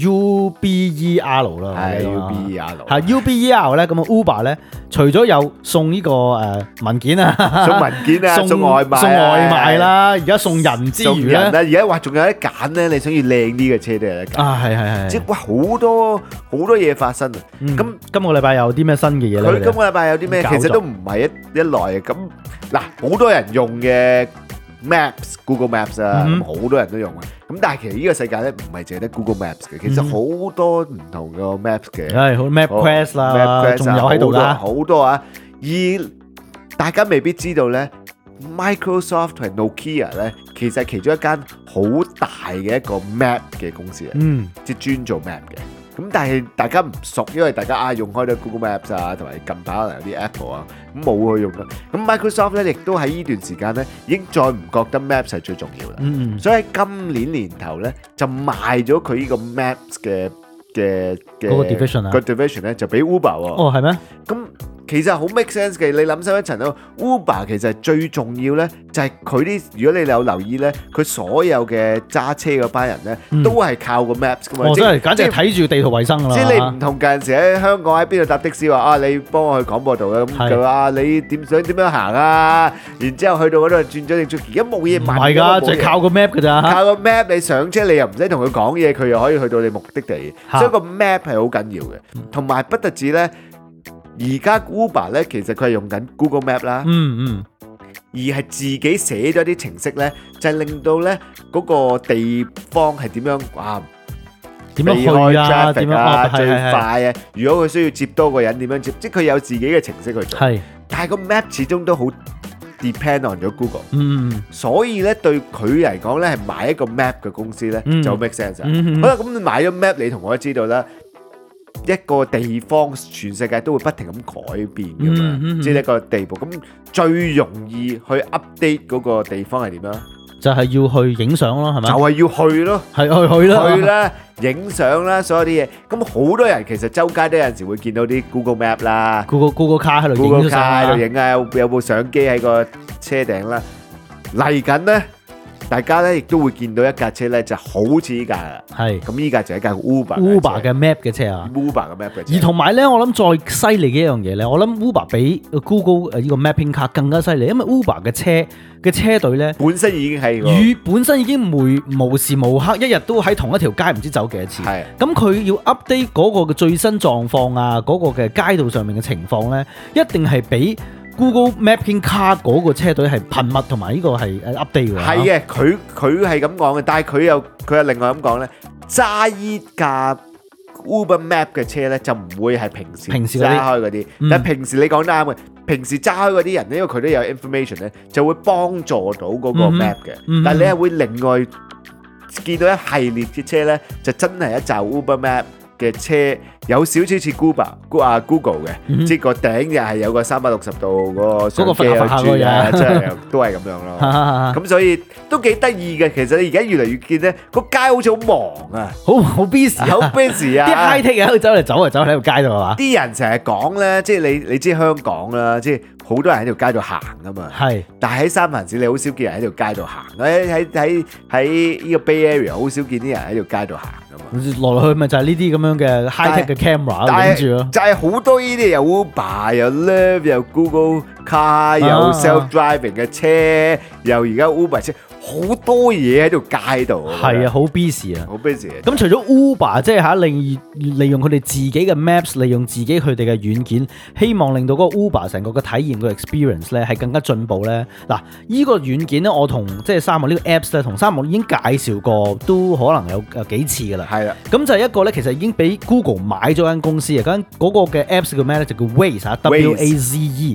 Uber 啦。 係 Uber。 係 Uber 咧，咁啊 Uber 咧，除咗有送呢個文件啊， 送外賣啦，而家送人之餘咧， 而家話仲有得揀咧，你想要靚啲嘅車都有得揀。 啊，係。即係哇，好多嘢發生啊！咁今個禮拜有啲咩新嘅嘢咧？ 佢今個禮拜有啲咩？其實都唔係一來咁嗱，好多人用嘅。Google Maps 啊，好多人都用啊。咁但係其實呢個世界咧，唔係淨係得 Google Maps 嘅，其實好多唔同嘅 Maps 嘅。 係好 MapQuest 啦，仲有喺度啦， 好多啊。而大家未必知道咧 ，Microsoft 同 Nokia 咧，其實係其中一間好大嘅一個 Map 嘅公司嚟，即係專做 Map 嘅。咁但係大家唔熟，因為大家用開咗 Google Maps 啊，同埋近排可能有啲 Apple 啊，咁冇去用啦。咁 Microsoft 咧亦都喺呢段時間咧，已經再唔覺得 Maps 係最重要啦。所以喺今年年頭咧，就賣咗佢呢個 Maps 嘅嗰個 division 啊， 個 division 咧就俾 Uber 喎。 哦，係咩？ 咁其實好 make sense 嘅，你諗深一層咯。Uber 其實最重要咧，就係佢啲，如果你有留意咧，佢所有嘅揸車嗰班人咧，都係靠個 Maps 噶嘛。 哦，真係簡直係睇住地圖為生㗎啦。 即係你唔同近陣時喺香港喺邊度搭的士話啊，你幫我去廣播道嘅，咁佢話你點樣行啊？然之後去到嗰度轉咗定轉，而家冇嘢問。唔係㗎， 就係靠個 Map 㗎咋。 靠個 Map 你上車，你又唔使同佢講嘢，佢又可以去到你目的地。所以個 Map 係好緊要嘅，同埋不特止咧。而家 Uber 咧，其實佢係用緊 Google Map 啦，而係自己寫咗啲程式咧，就係令到咧嗰個地方係點樣點樣去啊， 點樣最快啊！如果佢需要接多個人，點樣接？即係佢有自己嘅程式去做。係，但係個 Map 始終都好 depend on 咗 Google。所以咧對佢嚟講咧，係買一個 Map 嘅公司咧就 make sense。好啦，咁你買咗 Map，你同我都知道啦。一個地方全世界都會不停咁改變㗎嘛，即係一個地步。咁最容易去 update 嗰個地方係點樣？ 就係要去影相咯，係咪？ 就係要去咯， 係去啦，影相啦，所有啲嘢。咁好多人其實周街都有陣時會見到啲 Google Map 啦 ，Google Car 喺度影 ，Google Car 喺度影啊，有部相機喺個車頂啦。嚟緊咧。大家咧亦都會見到一架車咧，就好似依架啦。係，咁依架就係一架 Uber 嘅 Map 嘅車啊。 Uber 嘅 Map 嘅車。而同埋咧，我諗再犀利嘅一樣嘢咧，我諗 Uber 比 Google 呢個 Mapping Car 更加犀利，因為 Uber 嘅車隊咧， 本身已經係本身已經無時無刻一日都喺同一條街唔知走幾多次。係。咁佢要 update 嗰個嘅最新狀況啊，嗰個嘅街道上面嘅情況咧，一定係比Google Mapping Car 嗰個車隊係頻密，同埋呢個係 update 嘅。係嘅， 佢係咁講嘅，但係佢又另外咁講咧，揸依架 Uber Map 嘅車咧，就唔會係平時揸開嗰啲。但係平時你講得啱嘅，平時揸開嗰啲人咧，因為佢都有 information 咧，就會幫助到嗰個 map 嘅。但係你係會另外見到一系列嘅車咧，就真係一紮 Uber Map嘅車。有少少似 Google 嘅，即係個頂又係有個360度嗰個相機去轉啊，即係都係咁樣咯。咁所以都幾得意嘅。其實你而家越嚟越見咧，個街好似好忙啊， 好 busy，好 busy 啊！ 啲 high tech 喺度走嚟走喺條街度係嘛？ 啲人成日講咧，即係你知香港啦，即係好多人喺條街度行啊嘛。係，但係喺三藩市你好少見人喺條街度行。喺呢個 Bay Area 好少見啲人喺條街度行噶嘛。 來來去咪就係呢啲咁樣嘅 high tech 嘅 camera 影住咯。 就係好多呢啲有 Uber 有 Love 有 Google Car 有 self driving 嘅車，又而家 Uber 車。好多嘢喺條街度， 係啊，好 busy 啊， 好 busy。 咁除咗 Uber，即係嚇利用佢哋自己嘅 Maps， 利用自己佢哋嘅軟件，希望令到嗰個 Uber 成個嘅體驗個 experience 咧係更加進步咧。嗱，依個軟件咧，我同即係三木呢個 Apps 咧，同三木已經介紹過，都可能有幾次噶啦。係啦，咁就係一個咧，其實已經俾 Google 買咗間公司啊，嗰個嘅 Apps 叫咩咧？就叫 Waze，WAZE。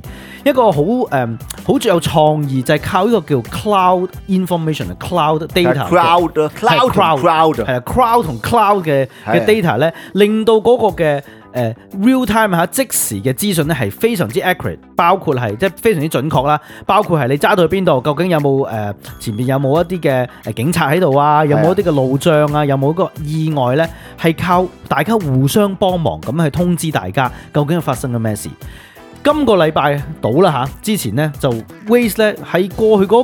一個好好有創意，就係靠呢個叫 cloud information、cloud data、cloud 係啊 ，cloud 同 cloud 嘅 data 咧，令到嗰個嘅real time 嚇即時嘅資訊咧係非常之 accurate， 包括係即係非常之準確啦，包括係你揸到去邊度，究竟有冇前面有冇一啲嘅警察喺度啊，有冇一啲嘅路障啊，有冇一個意外咧，係靠大家互相幫忙咁去通知大家究竟發生咗咩事。今個禮拜到啦嚇，之前咧就 Waze 咧喺過去嗰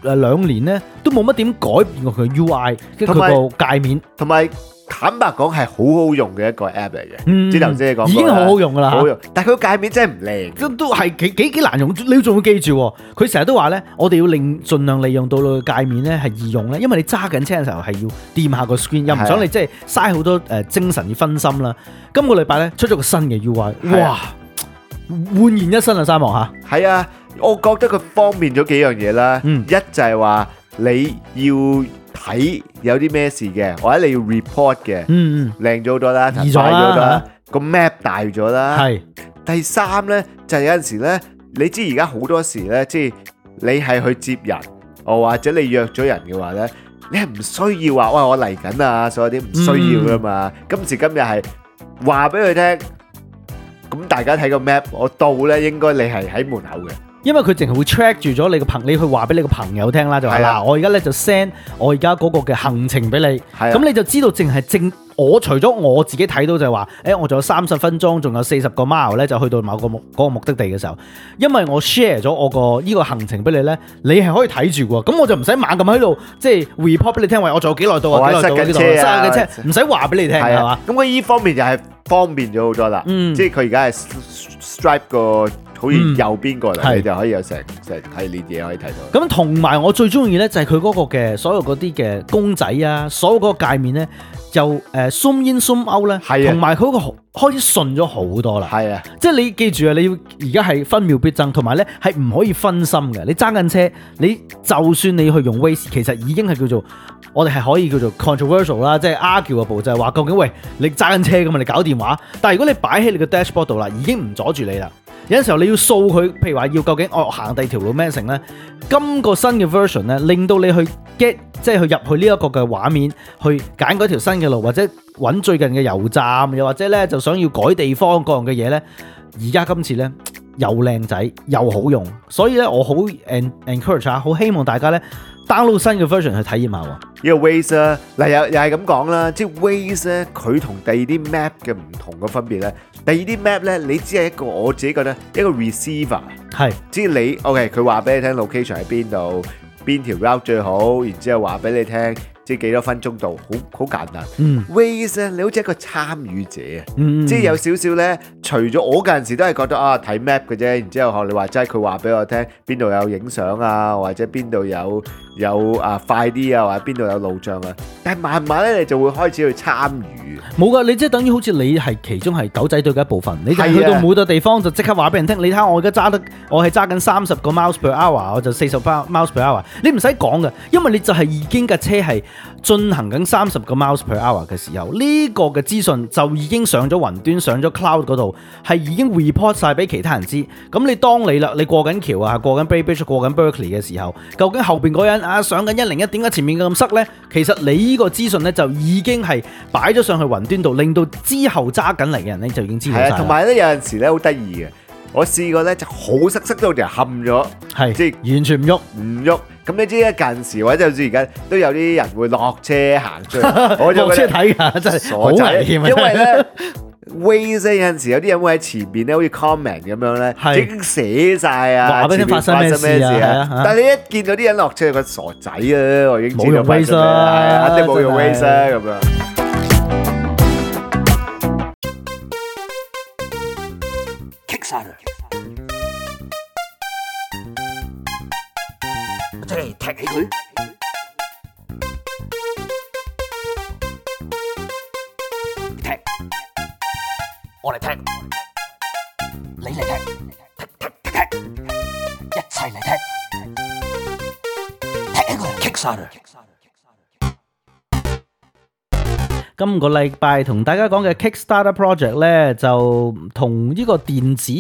2年咧都冇乜點改變過佢 UI， 即係佢個界面同埋。坦白講係好好用嘅一個 app 嚟嘅，即係頭先你講已經好好用噶啦， 好用。但係佢個界面真係唔靚， 都係幾難用。你仲要記住，佢成日都話咧，我哋要盡量利用到個界面咧係易用咧，因為你揸緊車嘅時候係要掂下個 screen， 又唔想你即係嘥好多精神要分心啦。今個禮拜咧出咗個新嘅 UI， 哇，煥然一新啊！三望嚇， 係啊，我覺得佢方便咗幾樣嘢啦。一就係話你要睇有啲咩事嘅，或者你要 report 嘅，靚咗好多啦， 易咗啦， 個 map 大咗啦。 係。 第三咧就係有陣時咧，你知而家好多時咧，即係你係去接人，或者你約咗人嘅話咧，你係唔需要話喂我嚟緊啊，所有啲唔需要噶嘛。今時今日係話俾佢聽，咁大家睇個 map， 我到咧應該你係喺門口嘅。 因為佢淨係會 track 住咗你去話俾你個朋友聽啦，就話嗱，我而家咧就 send 我而家嗰個嘅行程俾你，咁你就知道我除咗我自己睇到就係話，我仲有30分鐘，仲有40個 mile 咧就去到某個嗰個目的地嘅時候，因為我 share 咗我個呢個行程俾你咧，你係可以睇住喎，咁我就唔使猛咁喺度即係 report 俾你聽，話我仲有幾耐到啊，幾耐到呢度，塞緊車，唔使話俾你聽係嘛？ 咁佢依方面就係方便咗好多啦，即係佢而家係 stripe 個。好似右邊過嚟，你就可以有成系列嘢可以睇到。 咁同埋我最中意咧就係佢嗰個嘅所有嗰啲嘅公仔啊，所有嗰個界面咧就zoom in zoom out 咧，同埋佢嗰個開始順咗好多啦。係啊，即係你記住啊，你要而家係分秒必爭，同埋咧係唔可以分心嘅。你揸緊車，你就算你去用 Waze， 其實已經係叫做我哋係可以叫做 controversial 啦，即係 arguable 就係話究竟喂你揸緊車㗎嘛，你搞電話，但係如果你擺喺你個 dashboard 度啦，已經唔阻住你啦。有陣時候你要掃佢，譬如話要究竟行第二條路咩成咧？今個新嘅 version 咧，令到你去 get 即係去入去呢一個嘅畫面，去揀嗰條新嘅路，或者揾最近嘅油站，又或者咧就想要改地方各樣嘅嘢咧。而家今次咧又靚仔又好用，所以咧我好 encourage 下，好希望大家咧 download 新嘅 version 去體驗下喎。 呢個 Waze 啊，嗱又係咁講啦，即係 Waze 咧，佢同第二啲 map 嘅唔同嘅分別咧，第二啲 map 咧，你只係一個我自己覺得一個 receiver， 係，即係你 OK，佢話俾你聽 location 喺邊度，邊條 route 最好，然之後話俾你聽。即係幾多分鐘到，好簡單。Waze 咧，你好似一個參與者啊，即係有少少咧。除咗我嗰陣時都係覺得睇 map 嘅啫，然之後學你話齋，佢話俾我聽邊度有影相啊，或者邊度有快啲啊，或者邊度有路障啊。但係慢慢咧，你就會開始去參與。冇噶，你即係等於好似你係其中係狗仔隊嘅一部分，你就去到每個地方就即刻話俾人聽。你睇下我而家我係揸緊30個 miles per hour， 我就40 miles per hour。你唔使講嘅，因為你就係已經架車係進行緊30個 miles per hour 嘅時候，呢個嘅資訊就已經上咗雲端，上咗 cloud 嗰度，係已經 report 晒俾其他人知。咁你當你過緊橋啊，過緊 Bay Bridge， 過緊 Berkeley 嘅時候，究竟後邊嗰人上緊101，點解前面咁塞呢？其實你呢個資訊呢，就已經係擺咗上去雲端度，令到之後揸緊嚟嘅人呢，就已經知道晒。同埋咧有陣時咧好得意嘅，我試過咧就好塞到就冚咗，係即係完全唔喐。咁你知咧近時或者就算而家都有啲人會落車行出去，我就落車睇㗎，真係好危險。因為咧 Waze 有陣時有啲人會喺前邊咧，好似 comment 咁樣咧，已經寫晒啊，話俾你發生咩事啊。但係你一見到啲人落車，個傻仔啊，我已經知道發生咩事，肯定冇用 Waze 啊咁樣。 即係踢起佢，踢，我嚟踢，你嚟踢，一齊嚟踢，踢起佢，kick starter。 今個禮拜同大家講嘅 Kickstarter project 咧，就同呢個電子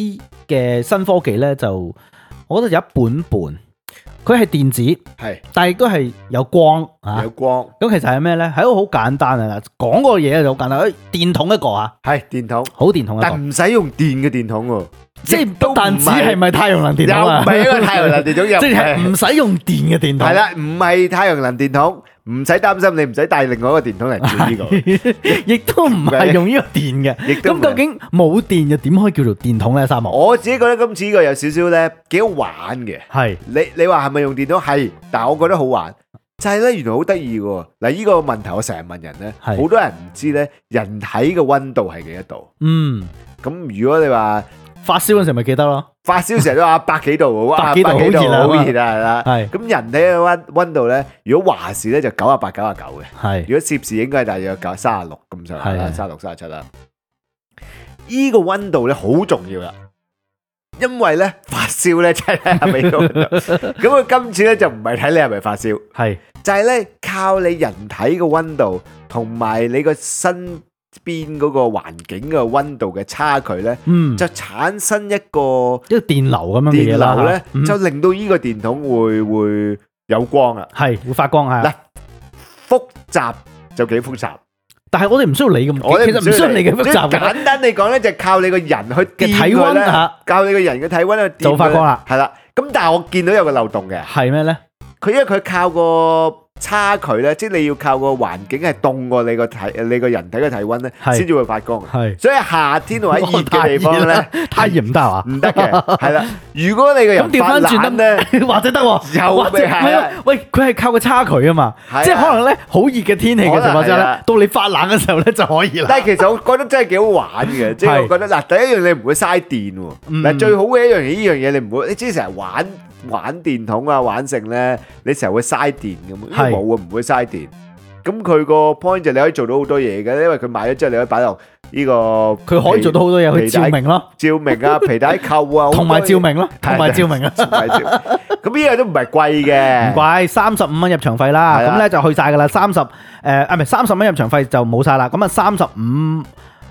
嘅新科技咧，就我覺得有一半半。佢係電子， 係， 但係亦都係有光啊！ 有光。 咁其實係咩咧？係一個好簡單啊！講個嘢就好簡單，電筒一個啊， 係電筒， 好電筒一個， 但唔使用電嘅電筒喎。 即係不但止係咪太陽能電筒又唔啊？ 係一個太陽能電筒， 即係唔使用電嘅電筒。 係啦，唔係太陽能電筒，唔使擔心你唔使帶另外一個電筒嚟轉呢個， 亦都唔係用呢個電嘅。咁究竟冇電又點可以叫做電筒咧？三毛， 我自己覺得今次呢個有少少咧幾好玩嘅。係你話係咪用電筒？係，但係我覺得好玩，就係咧原來好得意嘅。嗱，呢個問題我成日問人咧，好多人唔知咧人體嘅溫度係幾多度。咁如果你話發燒嗰陣時咪記得咯， 發燒成日都話100幾度，哇 100幾度好熱啊， 好熱啊，係啦。 係咁人體嘅溫度咧，如果華氏咧就98、99嘅， 係如果攝氏應該係大約36咁上下啦，36、37啦。依個溫度咧好重要啦，因為咧發燒咧真係係咪個溫度？咁佢今次咧就唔係睇你係咪發燒，係就係咧靠你人體嘅溫度同埋你個身邊嗰個環境嘅溫度嘅差距咧，就產生一個電流咁樣嘅嘢啦。電流咧就令到呢個電筒會有光啊， 係會發光啊。嗱， 複雜就幾複雜， 但係我哋唔需要理咁，其實唔需要理嘅複雜。 簡單嚟講咧，就靠你個人去嘅體溫嚇， 靠你個人嘅體溫去就發光啦。 係啦，咁但係我見到有個漏洞嘅， 係咩咧？ 因為佢靠個差距咧，即係你要靠個環境係凍過你個人體嘅體溫咧，先至會發光。係，所以夏天或者熱嘅地方咧， 太熱唔得啊， 唔得嘅。係啦，如果你個人發冷咧， 或者得喎，或者係啊。喂，佢係靠個差距啊嘛，即係可能咧好熱嘅天氣嘅情況之下咧，到你發冷嘅時候咧就可以啦。 但係其實我覺得真係幾好玩嘅，即係我覺得嗱，第一樣你唔會嘥電喎。嗱，最好嘅一樣嘢，呢樣嘢你唔會，你知成日玩電筒啊，玩成咧，你成日會嘥電咁，因為冇啊，唔會嘥電。咁佢個 point 就你可以做到好多嘢嘅，因為佢買咗之後，你可以擺落呢個，佢可以做到好多嘢，去照明咯， 照明啊，皮帶扣啊， 同埋照明咯，同埋照明啊。 咁呢個都唔係貴嘅， 唔貴，35蚊入場費啦。咁咧就去晒噶啦，30蚊入場費就冇晒啦。咁啊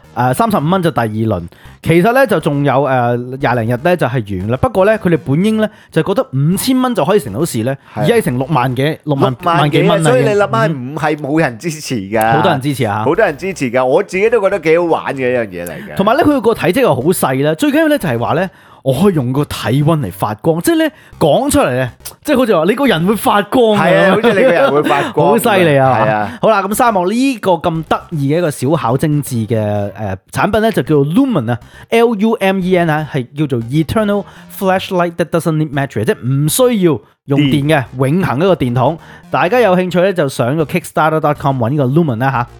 35蚊就第二輪，其實咧就仲有20零日咧就係完啦。不過咧佢哋本應咧就覺得5000蚊就可以成到事咧，而家成6萬幾蚊， 所以你諗下唔係冇人支持㗎， 好多人支持啊， 好多人支持㗎。我自己都覺得幾好玩嘅一樣嘢嚟嘅。 同埋咧佢個體積又好細啦，最緊要咧就係話咧，我可以用個體溫嚟發光，即係咧講出嚟咧，即係好似話你個人會發光， 係啊，好似你個人會發光， 好犀利啊！ 係啊， 好啦，咁沙漠呢個咁得意嘅一個小巧精緻嘅產品咧，就叫做 Lumen 啊 ，LUMEN 啊，係叫做 Eternal Flashlight that doesn't need battery， 即係唔需要用電嘅永恆一個電筒。大家有興趣咧，就上個 Kickstarter.com 揾呢個 Lumen 啦嚇。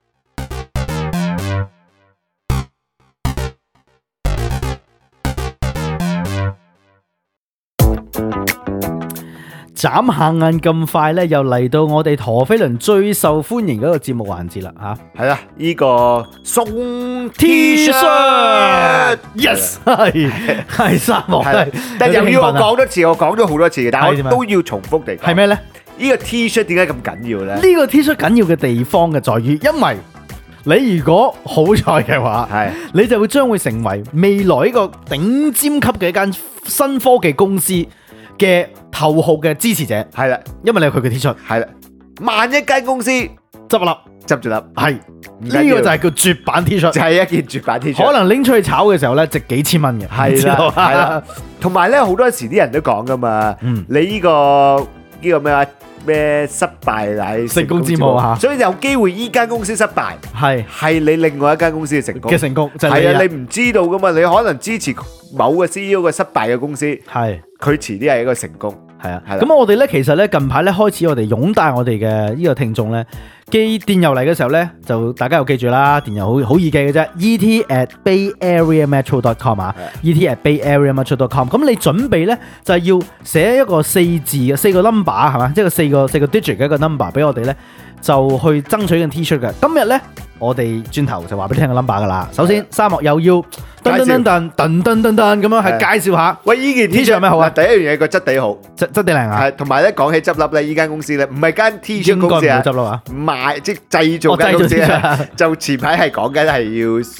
眨下眼咁快咧，又嚟到我哋陀飛輪最受歡迎嗰個節目環節啦嚇， 係啦，呢個送 T-shirt，yes 係沙漠， 但又要我講多次，我講咗好多次嘅，但係我都要重複地講， 係咩咧？ 呢個 T-shirt 點解咁緊要咧？ 呢個 T-shirt 緊要嘅地方嘅在於，因為你如果好彩嘅話，係你就會將會成為未來呢個頂尖級嘅一間新科技公司嘅頭號嘅支持者，係啦，因為你有佢嘅 T 恤，係啦。萬一間公司執咗笠，係呢個就係叫絕版 T 恤，就係一件絕版 T 恤，可能拎出去炒嘅時候咧，值幾千蚊嘅，係啦，係啦。同埋咧，好多時啲人都講噶嘛，你呢個咩啊？咩失敗乃成功之母嚇，所以有機會依間公司失敗，係你另外一間公司嘅成功，係啊，你唔知道噶嘛，你可能支持某個 CEO 嘅失敗嘅公司，係佢遲啲係一個成功，係啊，咁我哋咧其實咧近排咧開始我哋擁戴我哋嘅呢個聽眾咧寄電郵嚟嘅時候咧，就大家又記住啦，電郵好易記嘅啫 ，et@bayareametro.com 啊 ，et@bayareametro.com， 咁你準備咧就係要寫一個4字嘅4個 number 係嘛，即係4個 digit 嘅一個 number 俾我哋咧，就去爭取緊 T-shirt 嘅。今日咧我哋轉頭就話俾你聽個 number 噶啦。首先沙漠又要噔咁樣係介紹下，喂，呢件 T-shirt 有咩好啊？第一樣嘢個質地好，質地靚啊，係同埋咧講起執笠咧，呢間公司咧唔係間 T-shirt 公司啊，執笠啊，賣即係製造間公司啊，就前排係講緊係要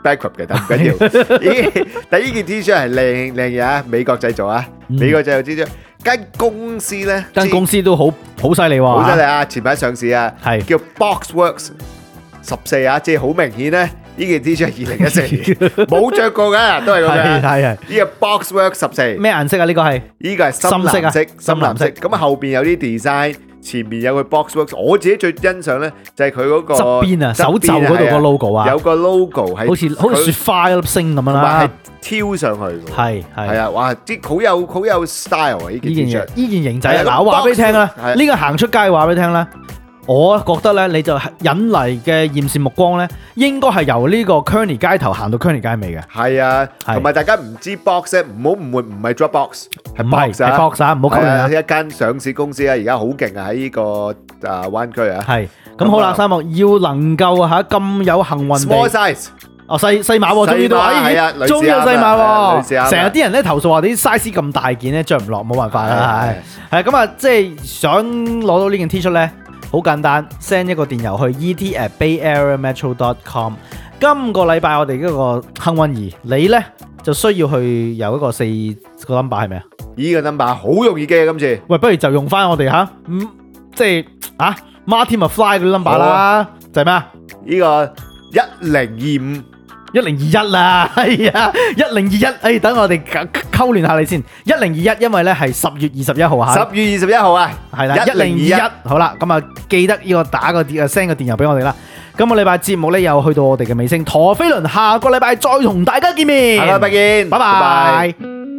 bankrupt 嘅，但唔緊要。但呢件 T-shirt 係靚嘢啊，美國製造啊，美國製造 T-shirt。間公司咧， 間公司都好犀利喎， 好犀利啊！前排上市啊，係叫 Boxworks 14啊，即係好明顯咧。呢件 T 恤係2014年冇着過嘅，都係咁樣。係呢個 Boxworks 14 咩顏色啊？呢個係呢個係深藍色，深藍色。咁後邊有啲 design，前面有個 Boxworks。我自己最欣賞咧就係佢嗰個側邊啊，手袖嗰度個 logo 啊， 有個 logo 係好似雪花一粒星咁樣啦， 係挑上去。係啊，哇！啲好有 style 啊！呢件 T 恤， 呢件型仔啊，嗱，我話俾你聽啦，呢個行出街話俾你聽啦。我覺得咧，你就引嚟嘅艷羨目光咧，應該係由呢個 Kearney 街頭行到 Kearney 街尾嘅。係啊，同埋大家唔知 Box 咧，唔好誤會，唔係 Dropbox，係 Box 啊 ，Box 啊，唔好溝亂啊。一間上市公司啊，而家好勁啊，喺呢個灣區啊。係，咁好啦，三木要能夠嚇咁有幸運地 ，small size， 哦細碼喎，終於都係啊，終於有細碼喎。成日啲人咧投訴話啲 size 咁大件咧着唔落，冇辦法啦，係咁啊，即係想攞到呢件 T 恤咧。好簡單 ，send 一個電郵去 et@bayareametro.com。今個禮拜我哋嗰個幸運兒，你咧就需要去有一個4個 number 係咪啊？呢個 number 好容易記啊！今次，喂，不如就用翻我哋即係Marty McFly 嗰啲 number 啦，就係咩啊？呢個1025。1021啦，係啊，1021，等我哋溝聯下你先。1021，因為咧係10月21號啊。10月21號啊，係啦，1021。好啦，咁啊記得呢個打個send個電郵俾我哋啦。今個禮拜節目咧又去到我哋嘅尾聲，陀飛輪下個禮拜再同大家見面。下個禮拜見，拜拜。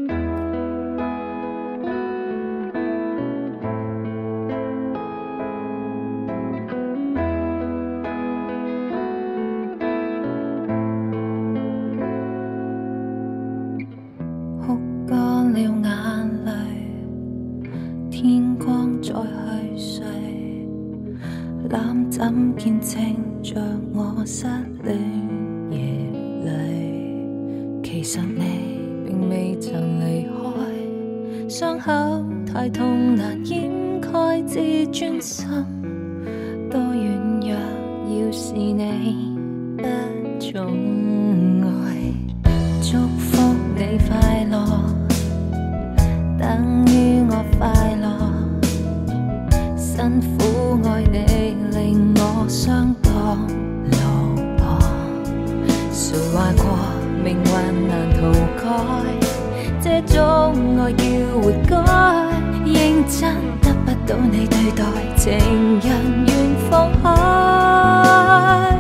怎見證着我失戀夜裏，其實你並未曾離開，傷口太痛難掩蓋自尊心，多軟弱要是你不寵愛，祝福你快樂，等於我快樂，辛苦愛你令我相當老婆，誰話過命運難塗改，這種愛要活該，認真得不到你對待，情人願放開，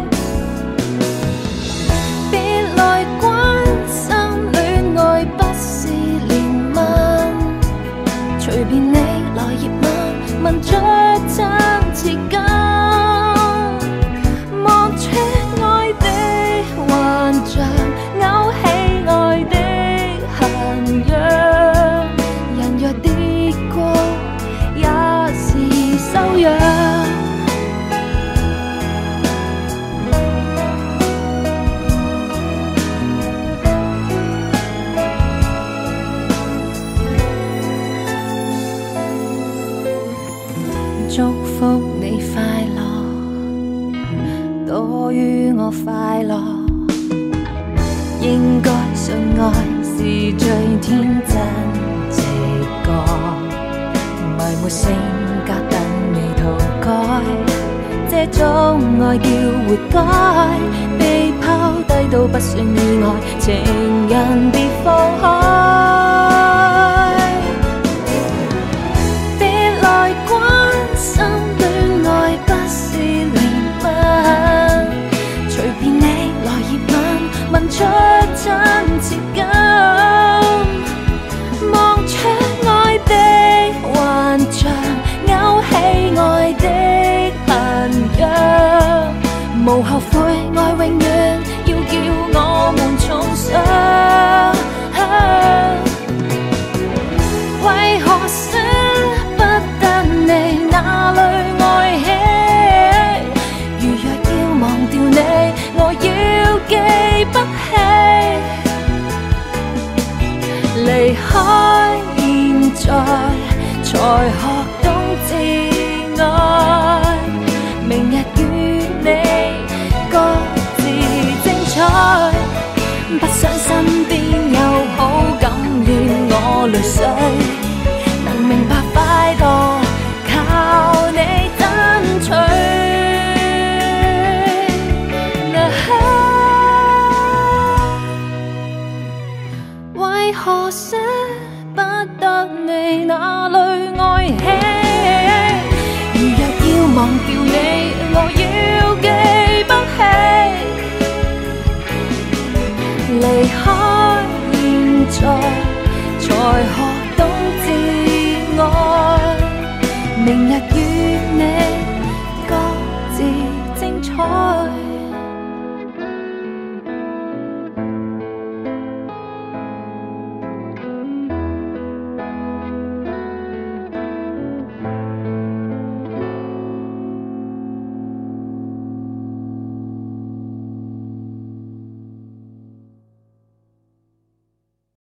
別來關心戀愛不是憐憫，隨便你來熱吻，問出真切感，望出愛的幻象，勾起愛的痕癢，人若跌過也是修養。祝福你快樂，多於我快樂，應該信愛是最天真直覺，埋沒性格但未塗改，這種愛叫活該，被拋低都不算意外，情人別放開，別來關心戀愛不是憐憫，隨便你來熱吻，問出真切感，望出愛的幻象，勾起愛的痕癢，無後悔愛永遠要叫我們重想，為何捨不得你哪裏愛起，如若要忘掉你我要記不起，離開現在才學懂自愛，明日與你各自精彩。 誰能明白快樂靠你爭取？為何捨不得你那淚愛起？如若要忘掉你，我要記不起。離開現在，才學懂自愛。明日與